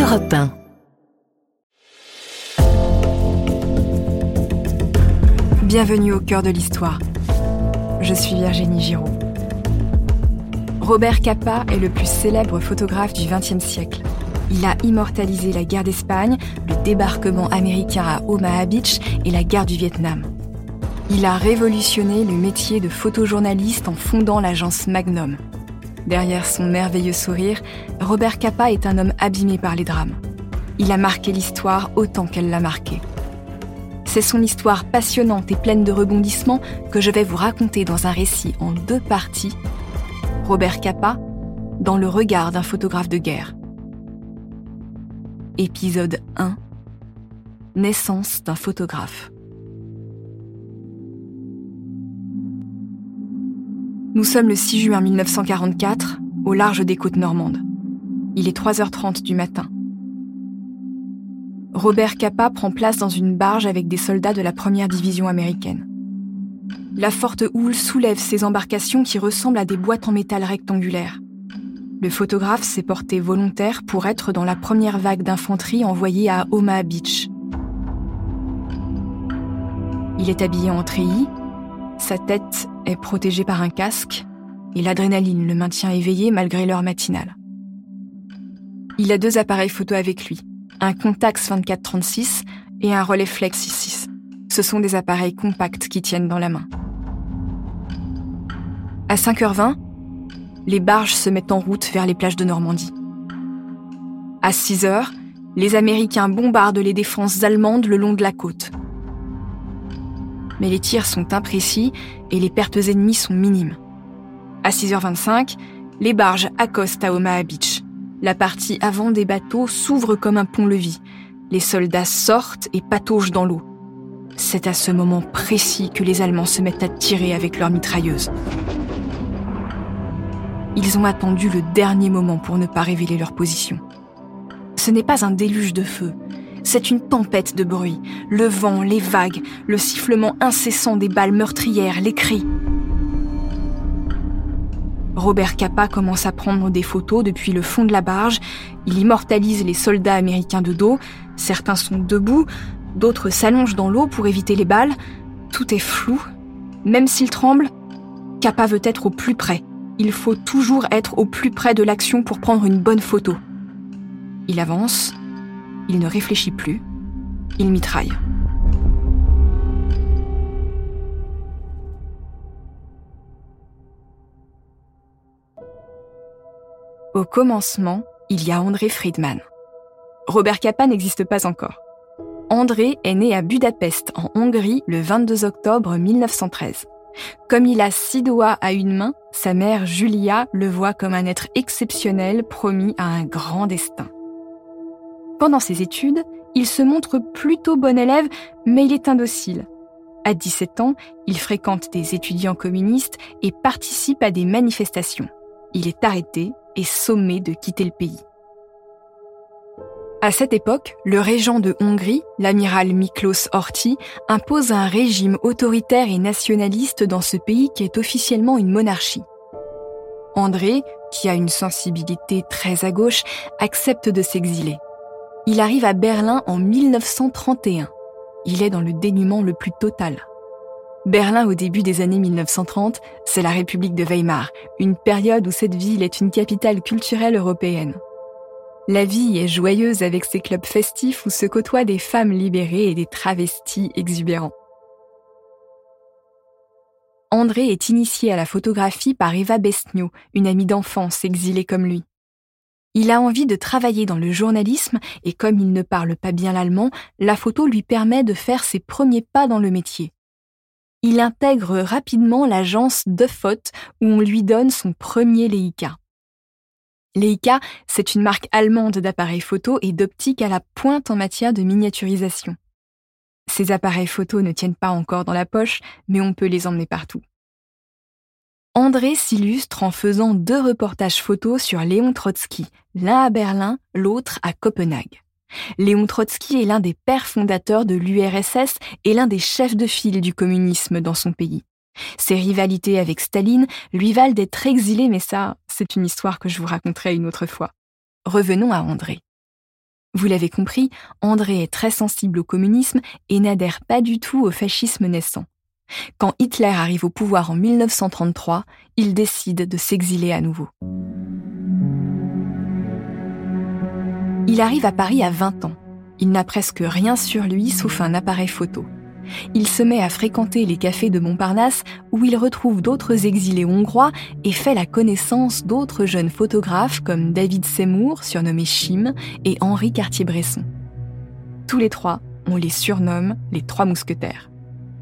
Europe 1. Bienvenue au cœur de l'histoire. Je suis Virginie Giraud. Robert Capa est le plus célèbre photographe du XXe siècle. Il a immortalisé la guerre d'Espagne, le débarquement américain à Omaha Beach et la guerre du Vietnam. Il a révolutionné le métier de photojournaliste en fondant l'agence Magnum. Derrière son merveilleux sourire, Robert Capa est un homme abîmé par les drames. Il a marqué l'histoire autant qu'elle l'a marqué. C'est son histoire passionnante et pleine de rebondissements que je vais vous raconter dans un récit en 2 parties. Robert Capa, dans le regard d'un photographe de guerre. Épisode 1. Naissance d'un photographe. Nous sommes le 6 juin 1944, au large des côtes normandes. Il est 3h30 du matin. Robert Capa prend place dans une barge avec des soldats de la première division américaine. La forte houle soulève ces embarcations qui ressemblent à des boîtes en métal rectangulaires. Le photographe s'est porté volontaire pour être dans la première vague d'infanterie envoyée à Omaha Beach. Il est habillé en treillis, sa tête est protégée par un casque et l'adrénaline le maintient éveillé malgré l'heure matinale. Il a 2 appareils photo avec lui, un Contax 24-36 et un Rolleiflex 6.6. Ce sont des appareils compacts qui tiennent dans la main. À 5h20, les barges se mettent en route vers les plages de Normandie. À 6h, les Américains bombardent les défenses allemandes le long de la côte. Mais les tirs sont imprécis et les pertes ennemies sont minimes. À 6h25, les barges accostent à Omaha Beach. La partie avant des bateaux s'ouvre comme un pont-levis. Les soldats sortent et pataugent dans l'eau. C'est à ce moment précis que les Allemands se mettent à tirer avec leurs mitrailleuses. Ils ont attendu le dernier moment pour ne pas révéler leur position. Ce n'est pas un déluge de feu. C'est une tempête de bruit. Le vent, les vagues, le sifflement incessant des balles meurtrières, les cris. Robert Capa commence à prendre des photos depuis le fond de la barge. Il immortalise les soldats américains de dos. Certains sont debout, d'autres s'allongent dans l'eau pour éviter les balles. Tout est flou. Même s'il tremble, Capa veut être au plus près. Il faut toujours être au plus près de l'action pour prendre une bonne photo. Il avance. Il ne réfléchit plus, il mitraille. Au commencement, il y a André Friedman. Robert Capa n'existe pas encore. André est né à Budapest, en Hongrie, le 22 octobre 1913. Comme il a 6 doigts à une main, sa mère Julia le voit comme un être exceptionnel promis à un grand destin. Pendant ses études, il se montre plutôt bon élève, mais il est indocile. À 17 ans, il fréquente des étudiants communistes et participe à des manifestations. Il est arrêté et sommé de quitter le pays. À cette époque, le régent de Hongrie, l'amiral Miklós Horthy, impose un régime autoritaire et nationaliste dans ce pays qui est officiellement une monarchie. André, qui a une sensibilité très à gauche, accepte de s'exiler. Il arrive à Berlin en 1931. Il est dans le dénuement le plus total. Berlin, au début des années 1930, c'est la République de Weimar, une période où cette ville est une capitale culturelle européenne. La vie est joyeuse avec ses clubs festifs où se côtoient des femmes libérées et des travestis exubérants. André est initié à la photographie par Eva Bestniau, une amie d'enfance exilée comme lui. Il a envie de travailler dans le journalisme et comme il ne parle pas bien l'allemand, la photo lui permet de faire ses premiers pas dans le métier. Il intègre rapidement l'agence De Foto où on lui donne son premier Leica. Leica, c'est une marque allemande d'appareils photo et d'optique à la pointe en matière de miniaturisation. Ces appareils photo ne tiennent pas encore dans la poche, mais on peut les emmener partout. André s'illustre en faisant 2 reportages photos sur Léon Trotsky, l'un à Berlin, l'autre à Copenhague. Léon Trotsky est l'un des pères fondateurs de l'URSS et l'un des chefs de file du communisme dans son pays. Ses rivalités avec Staline lui valent d'être exilé, mais ça, c'est une histoire que je vous raconterai une autre fois. Revenons à André. Vous l'avez compris, André est très sensible au communisme et n'adhère pas du tout au fascisme naissant. Quand Hitler arrive au pouvoir en 1933, il décide de s'exiler à nouveau. Il arrive à Paris à 20 ans. Il n'a presque rien sur lui sauf un appareil photo. Il se met à fréquenter les cafés de Montparnasse où il retrouve d'autres exilés hongrois et fait la connaissance d'autres jeunes photographes comme David Seymour, surnommé Chim, et Henri Cartier-Bresson. Tous les trois, on les surnomme les Trois Mousquetaires.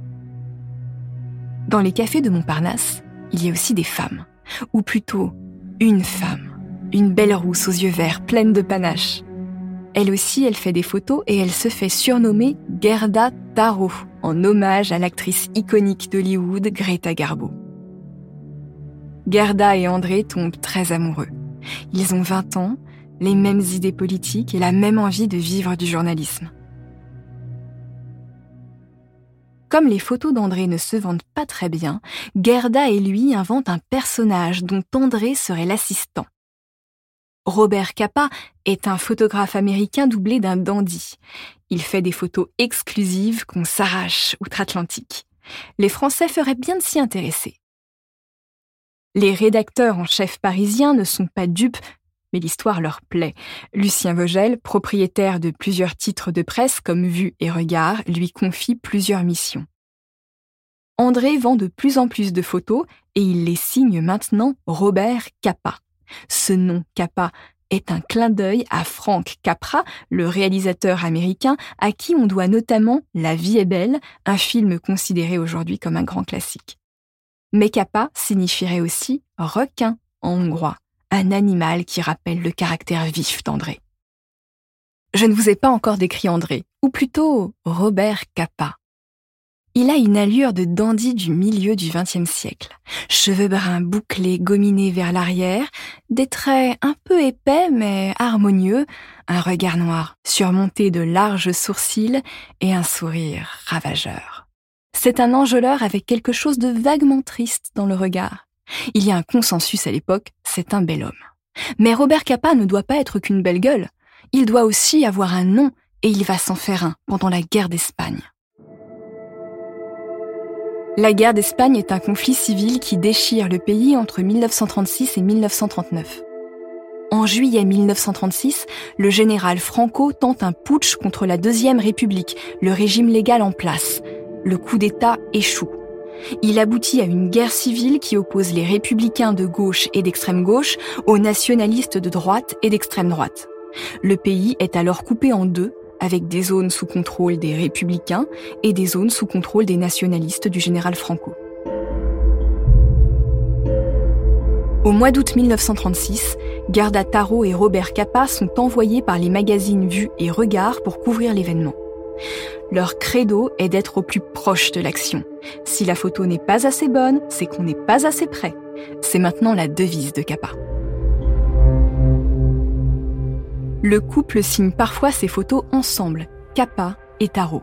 Dans les cafés de Montparnasse, il y a aussi des femmes, ou plutôt une femme, une belle rousse aux yeux verts, pleine de panache. Elle aussi, elle fait des photos et elle se fait surnommer Gerda Taro, en hommage à l'actrice iconique d'Hollywood, Greta Garbo. Gerda et André tombent très amoureux. Ils ont 20 ans, les mêmes idées politiques et la même envie de vivre du journalisme. Comme les photos d'André ne se vendent pas très bien, Gerda et lui inventent un personnage dont André serait l'assistant. Robert Capa est un photographe américain doublé d'un dandy. Il fait des photos exclusives qu'on s'arrache outre-Atlantique. Les Français feraient bien de s'y intéresser. Les rédacteurs en chef parisiens ne sont pas dupes, mais l'histoire leur plaît. Lucien Vogel, propriétaire de plusieurs titres de presse comme Vue et Regard, lui confie plusieurs missions. André vend de plus en plus de photos et il les signe maintenant Robert Capa. Ce nom Capa est un clin d'œil à Frank Capra, le réalisateur américain à qui on doit notamment La vie est belle, un film considéré aujourd'hui comme un grand classique. Mais Capa signifierait aussi requin en hongrois, un animal qui rappelle le caractère vif d'André. Je ne vous ai pas encore décrit André, ou plutôt Robert Capa. Il a une allure de dandy du milieu du XXe siècle. Cheveux bruns bouclés, gominés vers l'arrière, des traits un peu épais mais harmonieux, un regard noir surmonté de larges sourcils et un sourire ravageur. C'est un enjôleur avec quelque chose de vaguement triste dans le regard. Il y a un consensus à l'époque, c'est un bel homme. Mais Robert Capa ne doit pas être qu'une belle gueule. Il doit aussi avoir un nom et il va s'en faire un pendant la guerre d'Espagne. La guerre d'Espagne est un conflit civil qui déchire le pays entre 1936 et 1939. En juillet 1936, le général Franco tente un putsch contre la Deuxième République, le régime légal en place. Le coup d'État échoue. Il aboutit à une guerre civile qui oppose les républicains de gauche et d'extrême gauche aux nationalistes de droite et d'extrême droite. Le pays est alors coupé en deux, avec des zones sous contrôle des républicains et des zones sous contrôle des nationalistes du général Franco. Au mois d'août 1936, Gerda Taro et Robert Capa sont envoyés par les magazines Vue et Regard pour couvrir l'événement. Leur credo est d'être au plus proche de l'action. Si la photo n'est pas assez bonne, c'est qu'on n'est pas assez près. C'est maintenant la devise de Capa. Le couple signe parfois ses photos ensemble, Capa et Taro.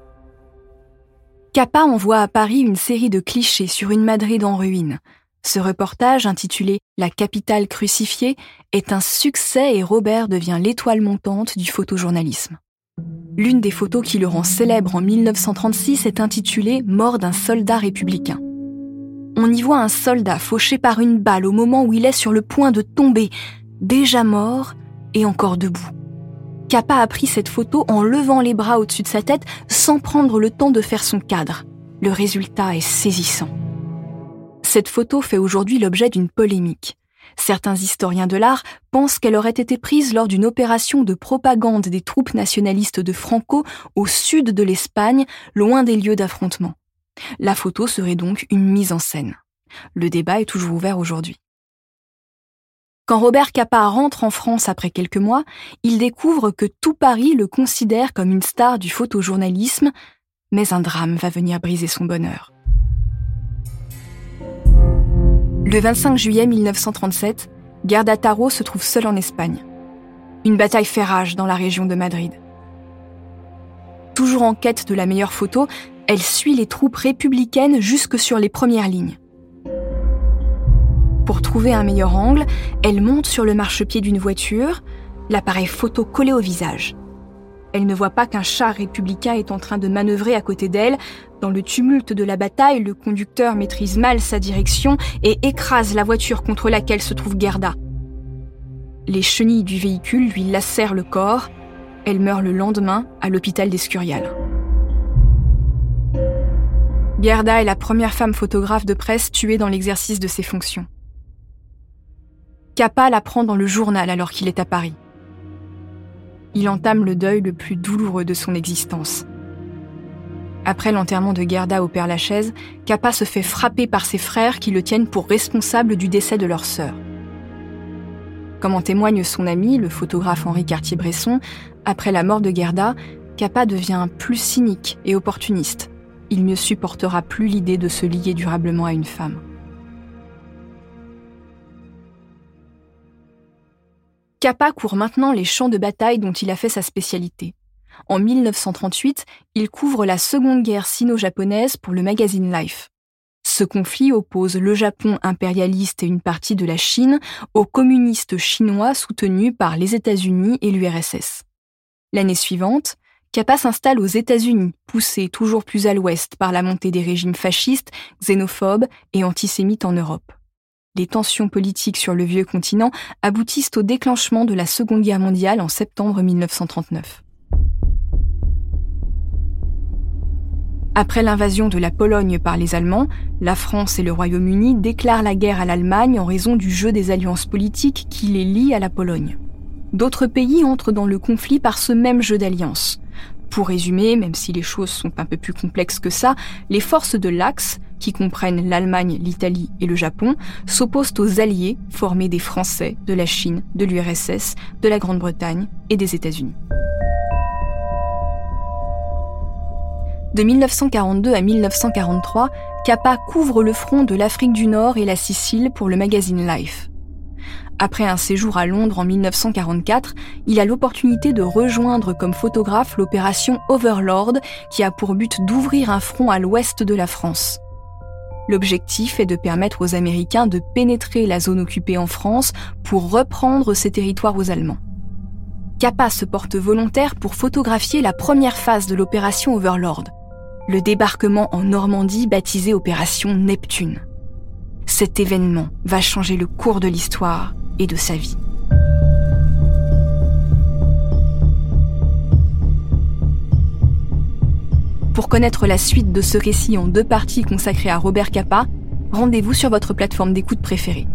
Capa envoie à Paris une série de clichés sur une Madrid en ruine. Ce reportage, intitulé « La capitale crucifiée », est un succès et Robert devient l'étoile montante du photojournalisme. L'une des photos qui le rend célèbre en 1936 est intitulée « Mort d'un soldat républicain ». On y voit un soldat fauché par une balle au moment où il est sur le point de tomber, déjà mort et encore debout. Capa a pris cette photo en levant les bras au-dessus de sa tête sans prendre le temps de faire son cadre. Le résultat est saisissant. Cette photo fait aujourd'hui l'objet d'une polémique. Certains historiens de l'art pensent qu'elle aurait été prise lors d'une opération de propagande des troupes nationalistes de Franco au sud de l'Espagne, loin des lieux d'affrontement. La photo serait donc une mise en scène. Le débat est toujours ouvert aujourd'hui. Quand Robert Capa rentre en France après quelques mois, il découvre que tout Paris le considère comme une star du photojournalisme, mais un drame va venir briser son bonheur. Le 25 juillet 1937, Gerda Taro se trouve seule en Espagne. Une bataille fait rage dans la région de Madrid. Toujours en quête de la meilleure photo, elle suit les troupes républicaines jusque sur les premières lignes. Pour trouver un meilleur angle, elle monte sur le marchepied d'une voiture, l'appareil photo collé au visage. Elle ne voit pas qu'un char républicain est en train de manœuvrer à côté d'elle. Dans le tumulte de la bataille, le conducteur maîtrise mal sa direction et écrase la voiture contre laquelle se trouve Gerda. Les chenilles du véhicule lui lacèrent le corps. Elle meurt le lendemain à l'hôpital d'Escurial. Gerda est la première femme photographe de presse tuée dans l'exercice de ses fonctions. Capa l'apprend dans le journal alors qu'il est à Paris. Il entame le deuil le plus douloureux de son existence. Après l'enterrement de Gerda au Père-Lachaise, Capa se fait frapper par ses frères qui le tiennent pour responsable du décès de leur sœur. Comme en témoigne son ami, le photographe Henri Cartier-Bresson, après la mort de Gerda, Capa devient plus cynique et opportuniste. Il ne supportera plus l'idée de se lier durablement à une femme. Capa court maintenant les champs de bataille dont il a fait sa spécialité. En 1938, il couvre la Seconde Guerre sino-japonaise pour le magazine Life. Ce conflit oppose le Japon impérialiste et une partie de la Chine aux communistes chinois soutenus par les États-Unis et l'URSS. L'année suivante, Capa s'installe aux États-Unis, poussé toujours plus à l'ouest par la montée des régimes fascistes, xénophobes et antisémites en Europe. Les tensions politiques sur le vieux continent aboutissent au déclenchement de la Seconde Guerre mondiale en septembre 1939. Après l'invasion de la Pologne par les Allemands, la France et le Royaume-Uni déclarent la guerre à l'Allemagne en raison du jeu des alliances politiques qui les lient à la Pologne. D'autres pays entrent dans le conflit par ce même jeu d'alliances. Pour résumer, même si les choses sont un peu plus complexes que ça, les forces de l'Axe, qui comprennent l'Allemagne, l'Italie et le Japon, s'opposent aux alliés formés des Français, de la Chine, de l'URSS, de la Grande-Bretagne et des États-Unis. De 1942 à 1943, Capa couvre le front de l'Afrique du Nord et la Sicile pour le magazine Life. Après un séjour à Londres en 1944, il a l'opportunité de rejoindre comme photographe l'opération Overlord qui a pour but d'ouvrir un front à l'ouest de la France. L'objectif est de permettre aux Américains de pénétrer la zone occupée en France pour reprendre ces territoires aux Allemands. Capa se porte volontaire pour photographier la première phase de l'opération Overlord, le débarquement en Normandie baptisé Opération Neptune. Cet événement va changer le cours de l'histoire et de sa vie. Pour connaître la suite de ce récit en 2 parties consacrées à Robert Capa, rendez-vous sur votre plateforme d'écoute préférée.